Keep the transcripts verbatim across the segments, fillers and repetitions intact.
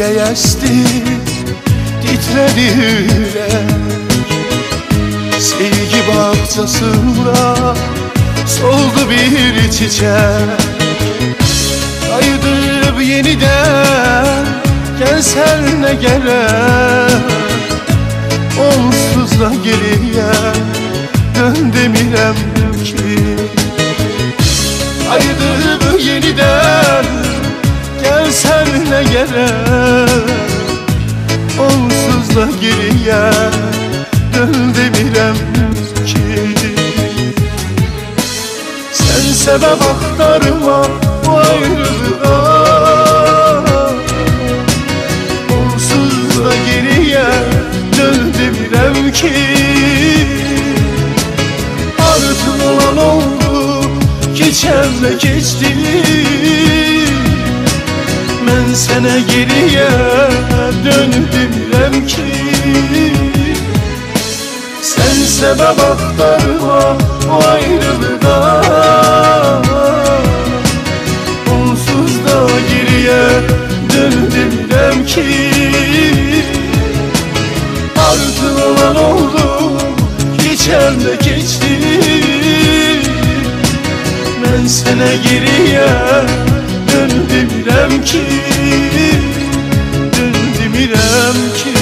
ile esti, titredi yürek. Sevgi bahçesinde soldu bir çiçek. Kayıdıp yeniden gelsen ne gerek? Onsuz da geriye dön demirem ki. Kayıdıp yeniden gelsen ne gerek? Onsuz da geriye dön demirem ki. Sen sebep aktarma bu ayrılığa, onsuz da geriye dön demirem ki. Artık olan oldu, geçen de geçti. Ben sana geriye dön demirem ki. Sen sebep aktarma bu ayrılığa, onsuz da geriye dön demirem ki. Artık olan oldu, geçen de geçti. Ben sana geriye dön demirem ki. Dön demirem ki.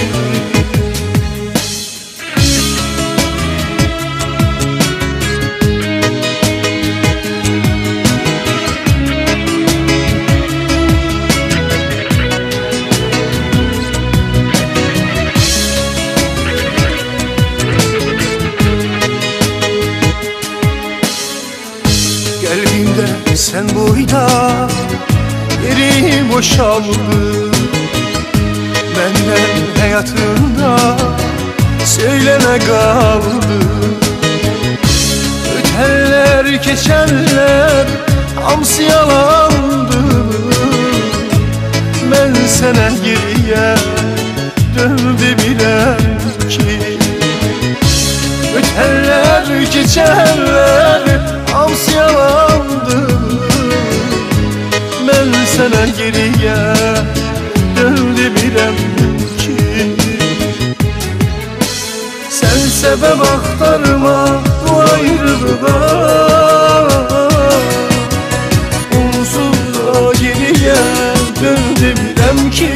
Kalbimde sen buyda, yeri boşaldı. Benden hayatında söyleme kaldı. Öterler geçerler hamsi yalandı. Ben sana geriye dön demirem ki. Öterler geçerler hamsi yalandı. Ben sana geriye dön demirem ki. Sen sebep aktarma bu ayrılığa, onsuz da geriye dön demirem ki.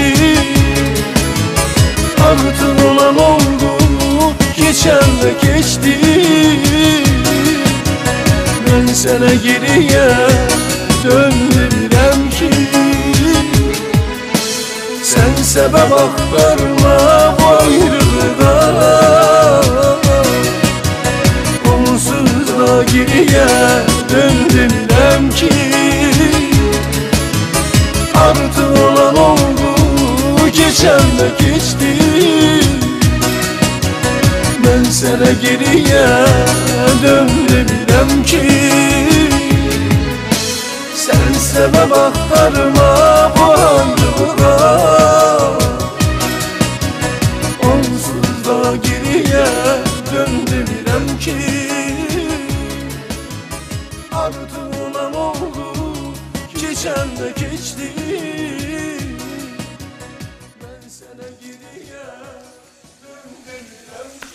Artık olan oldu, geçen de geçti. Ben sana geriye dön demirem ki. Sen sebep aktarma bu ayrılığa, onsuz da geriye dön demirem ki. Artık olan oldu, geçen de geçti. Ben sana geriye dön demirem ki. Sen sebep aktarma bu ayrılığa, onsuz da geriye dön demirem ki. Artık olan oldu, geçen de geçti. Ben sana geriye dön demirem ki.